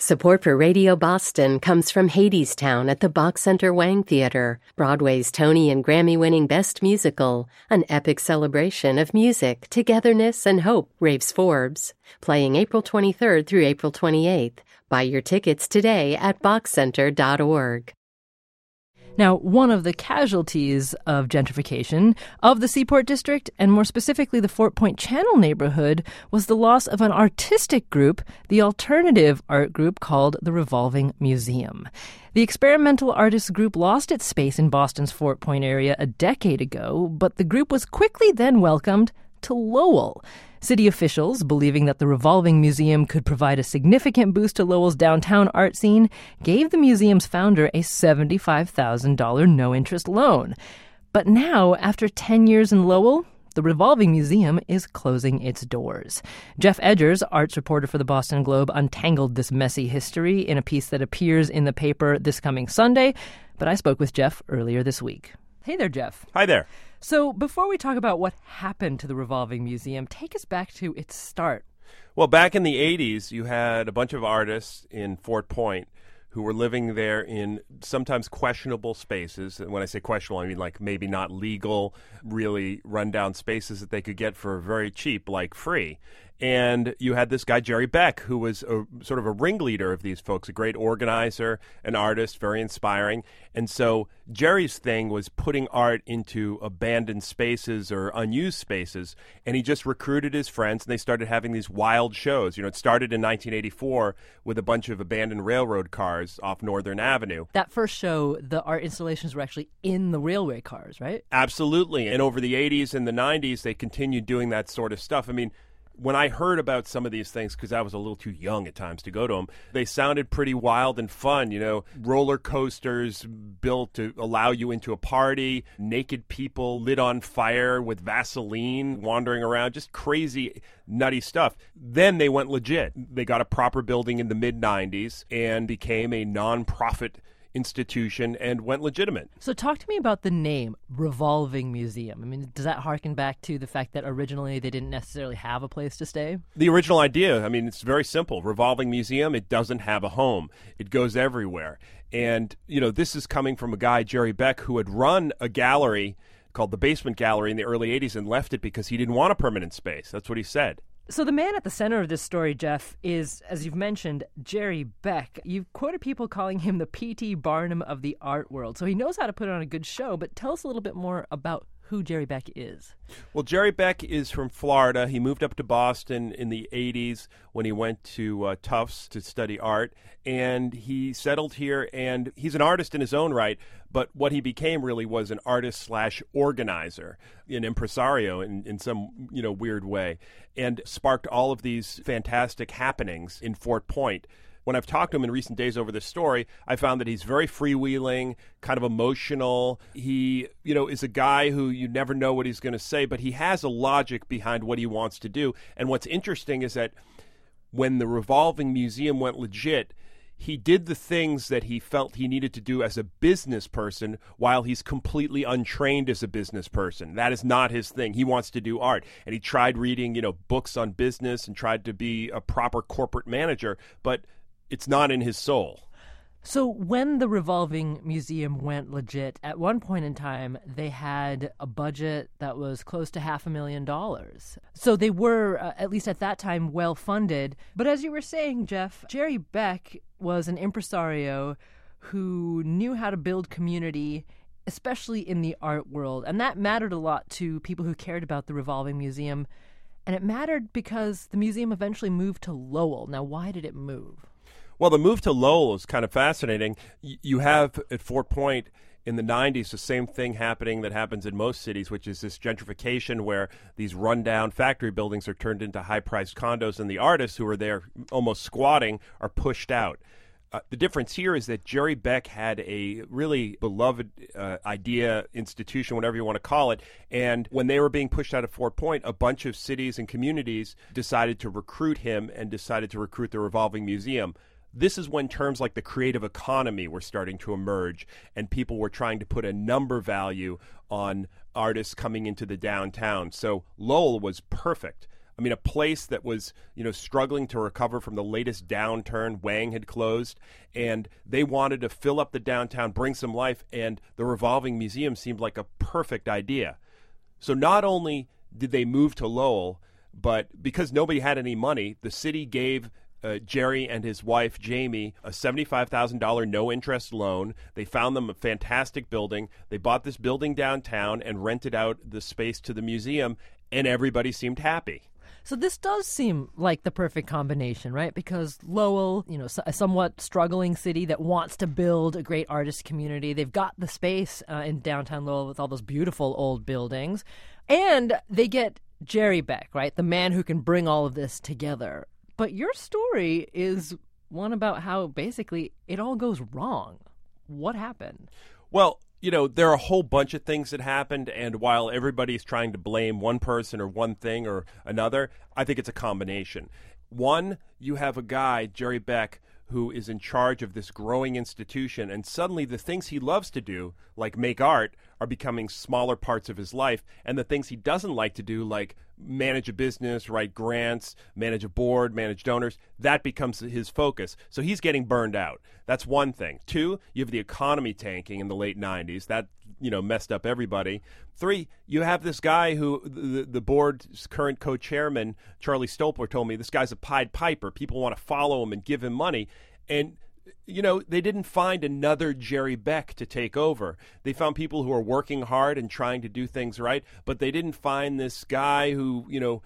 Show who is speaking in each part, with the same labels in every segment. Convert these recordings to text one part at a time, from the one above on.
Speaker 1: Support for Radio Boston comes from Hadestown at the Bach Center Wang Theater, Broadway's Tony and Grammy-winning Best Musical, an epic celebration of music, togetherness, and hope, raves Forbes. Playing April 23rd through April 28th. Buy your tickets today at bachcenter.org.
Speaker 2: Now, one of the casualties of gentrification of the Seaport District, and more specifically the Fort Point Channel neighborhood, was the loss of an artistic group, the alternative art group called the Revolving Museum. The experimental artists group lost its space in Boston's Fort Point area a decade ago, but the group was quickly then welcomed to Lowell. City officials, believing that the Revolving Museum could provide a significant boost to Lowell's downtown art scene, gave the museum's founder a $75,000 no-interest loan. But now, after 10 years in Lowell, the Revolving Museum is closing its doors. Jeff Edgers, arts reporter for the Boston Globe, untangled this messy history in a piece that appears in the paper this coming Sunday. But I spoke with Jeff earlier this week. Hey there, Jeff.
Speaker 3: Hi there.
Speaker 2: So before we talk about what happened to the Revolving Museum, take us back to its start.
Speaker 3: Well, back in the 80s, you had a bunch of artists in Fort Point who were living there in sometimes questionable spaces. And when I say questionable, I mean like maybe not legal, really rundown spaces that they could get for very cheap, like free. And you had this guy, Jerry Beck, who was sort of a ringleader of these folks, a great organizer, an artist, very inspiring. And so Jerry's thing was putting art into abandoned spaces or unused spaces. And he just recruited his friends, and they started having these wild shows. You know, it started in 1984 with a bunch of abandoned railroad cars off Northern Avenue.
Speaker 2: That first show, the art installations were actually in the railway cars, right?
Speaker 3: Absolutely. And over the 80s and the 90s, they continued doing that sort of stuff. I mean, when I heard about some of these things, because I was a little too young at times to go to them, they sounded pretty wild and fun. You know, roller coasters built to allow you into a party, naked people lit on fire with Vaseline wandering around, just crazy, nutty stuff. Then they went legit. They got a proper building in the mid-90s and became a nonprofit institution and went legitimate.
Speaker 2: So talk to me about the name Revolving Museum. I mean, does that harken back to the fact that originally they didn't necessarily have a place to stay?
Speaker 3: The original idea, I mean, it's very simple. Revolving Museum, it doesn't have a home. It goes everywhere. And, you know, this is coming from a guy, Jerry Beck, who had run a gallery called the Basement Gallery in the early 80s and left it because he didn't want a permanent space. That's what he said.
Speaker 2: So the man at the center of this story, Jeff, is, as you've mentioned, Jerry Beck. You've quoted people calling him the P.T. Barnum of the art world. So he knows how to put on a good show, but tell us a little bit more about who Jerry Beck is.
Speaker 3: Well, Jerry Beck is from Florida. He moved up to Boston in the 80s when he went to Tufts to study art, and he settled here, and he's an artist in his own right, but what he became really was an artist/organizer, an impresario in some, you know, weird way, and sparked all of these fantastic happenings in Fort Point. When I've talked to him in recent days over this story, I found that he's very freewheeling, kind of emotional. He, you know, is a guy who you never know what he's going to say, but he has a logic behind what he wants to do. And what's interesting is that when the Revolving Museum went legit, he did the things that he felt he needed to do as a business person while he's completely untrained as a business person. That is not his thing. He wants to do art. And he tried reading, you know, books on business and tried to be a proper corporate manager, but it's not in his soul.
Speaker 2: So when the Revolving Museum went legit, at one point in time, they had a budget that was close to $500,000. So they were, at least at that time, well-funded. But as you were saying, Jeff, Jerry Beck was an impresario who knew how to build community, especially in the art world. And that mattered a lot to people who cared about the Revolving Museum. And it mattered because the museum eventually moved to Lowell. Now, why did it move?
Speaker 3: Well, the move to Lowell is kind of fascinating. You have at Fort Point in the 90s the same thing happening that happens in most cities, which is this gentrification where these rundown factory buildings are turned into high-priced condos, and the artists who are there almost squatting are pushed out. The difference here is that Jerry Beck had a really beloved idea, institution, whatever you want to call it, and when they were being pushed out of Fort Point, a bunch of cities and communities decided to recruit him and decided to recruit the Revolving Museum. This is when terms like the creative economy were starting to emerge, and people were trying to put a number value on artists coming into the downtown. So Lowell was perfect. I mean, a place that was, struggling to recover from the latest downturn. Wang had closed, and they wanted to fill up the downtown, bring some life, and the revolving museum seemed like a perfect idea. So not only did they move to Lowell, but because nobody had any money, the city gave Jerry and his wife, Jamie, a $75,000 no-interest loan. They found them a fantastic building. They bought this building downtown and rented out the space to the museum, and everybody seemed happy.
Speaker 2: So this does seem like the perfect combination, right? Because Lowell, a somewhat struggling city that wants to build a great artist community. They've got the space in downtown Lowell with all those beautiful old buildings. And they get Jerry Beck, right? The man who can bring all of this together. But your story is one about how basically it all goes wrong. What happened?
Speaker 3: Well, there are a whole bunch of things that happened, and while everybody's trying to blame one person or one thing or another, I think it's a combination. One, you have a guy, Jerry Beck, who is in charge of this growing institution, and suddenly the things he loves to do, like make art, are becoming smaller parts of his life, and the things he doesn't like to do, like manage a business, write grants, manage a board, manage donors, that becomes his focus. So he's getting burned out. That's one thing. Two, you have the economy tanking in the late 90s. That, messed up everybody. Three, you have this guy who the board's current co-chairman, Charlie Stolper, told me this guy's a Pied Piper. People want to follow him and give him money. And they didn't find another Jerry Beck to take over. They found people who are working hard and trying to do things right, but they didn't find this guy who,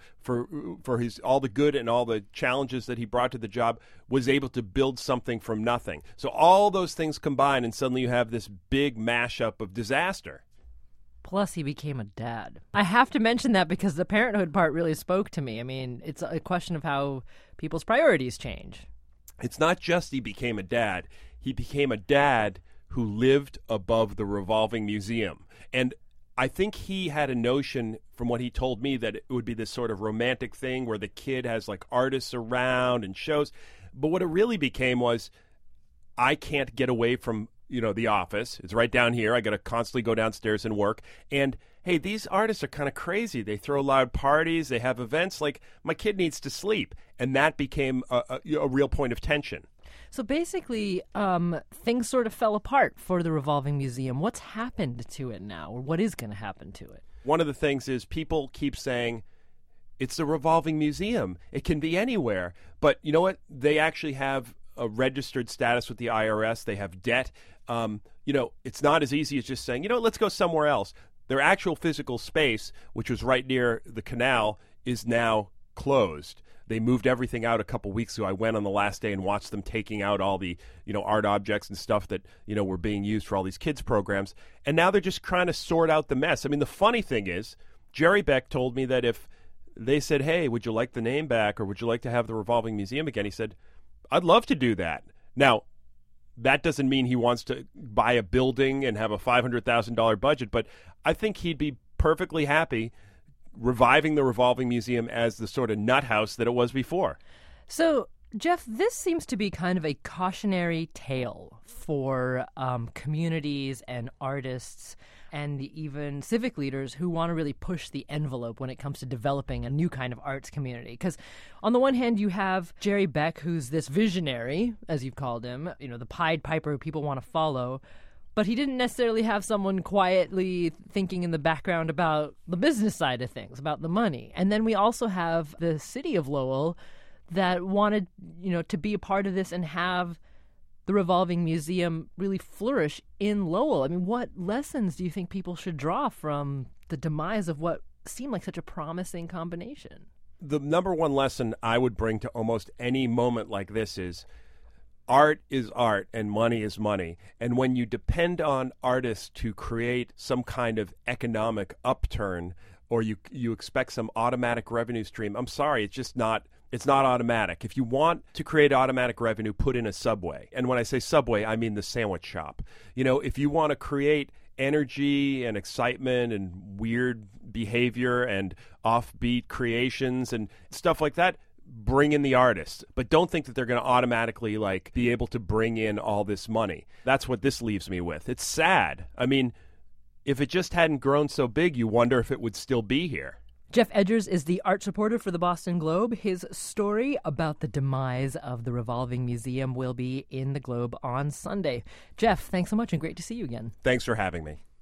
Speaker 3: for his all the good and all the challenges that he brought to the job, was able to build something from nothing. So all those things combine, and suddenly you have this big mashup of disaster.
Speaker 2: Plus, he became a dad. I have to mention that because the parenthood part really spoke to me. I mean, it's a question of how people's priorities change.
Speaker 3: It's not just he became a dad. He became a dad who lived above the revolving museum. And I think he had a notion, from what he told me, that it would be this sort of romantic thing where the kid has like artists around and shows. But what it really became was, I can't get away from, the office. It's right down here. I got to constantly go downstairs and work. And hey, these artists are kind of crazy. They throw loud parties. They have events. Like, my kid needs to sleep. And that became a real point of tension.
Speaker 2: So basically, things sort of fell apart for the revolving museum. What's happened to it now, or what is going to happen to it?
Speaker 3: One of the things is people keep saying, it's a revolving museum. It can be anywhere. But you know what? They actually have a registered status with the IRS. They have debt. It's not as easy as just saying, let's go somewhere else. Their actual physical space, which was right near the canal, is now closed. They moved everything out a couple weeks ago. I went on the last day and watched them taking out all the, art objects and stuff that, were being used for all these kids programs. And now they're just trying to sort out the mess. I mean, the funny thing is, Jerry Beck told me that if they said, hey, would you like the name back, or would you like to have the revolving museum again? He said, I'd love to do that. Now, that doesn't mean he wants to buy a building and have a $500,000 budget, but I think he'd be perfectly happy reviving the revolving museum as the sort of nut house that it was before.
Speaker 2: So, Jeff, this seems to be kind of a cautionary tale for communities and artists and even civic leaders who want to really push the envelope when it comes to developing a new kind of arts community. Because on the one hand, you have Jerry Beck, who's this visionary, as you've called him, the Pied Piper who people want to follow. But he didn't necessarily have someone quietly thinking in the background about the business side of things, about the money. And then we also have the city of Lowell that wanted, to be a part of this and have the revolving museum really flourish in Lowell. I mean, what lessons do you think people should draw from the demise of what seemed like such a promising combination?
Speaker 3: The number one lesson I would bring to almost any moment like this is art is art and money is money. And when you depend on artists to create some kind of economic upturn, or you expect some automatic revenue stream, I'm sorry, it's not automatic. If you want to create automatic revenue, put in a Subway. And when I say Subway, I mean the sandwich shop. If you want to create energy and excitement and weird behavior and offbeat creations and stuff like that, bring in the artists. But don't think that they're going to automatically be able to bring in all this money. That's what this leaves me with. It's sad. I mean, if it just hadn't grown so big, you wonder if it would still be here.
Speaker 2: Jeff Edgers is the arts reporter for the Boston Globe. His story about the demise of the Revolving Museum will be in the Globe on Sunday. Jeff, thanks so much and great to see you again.
Speaker 3: Thanks for having me.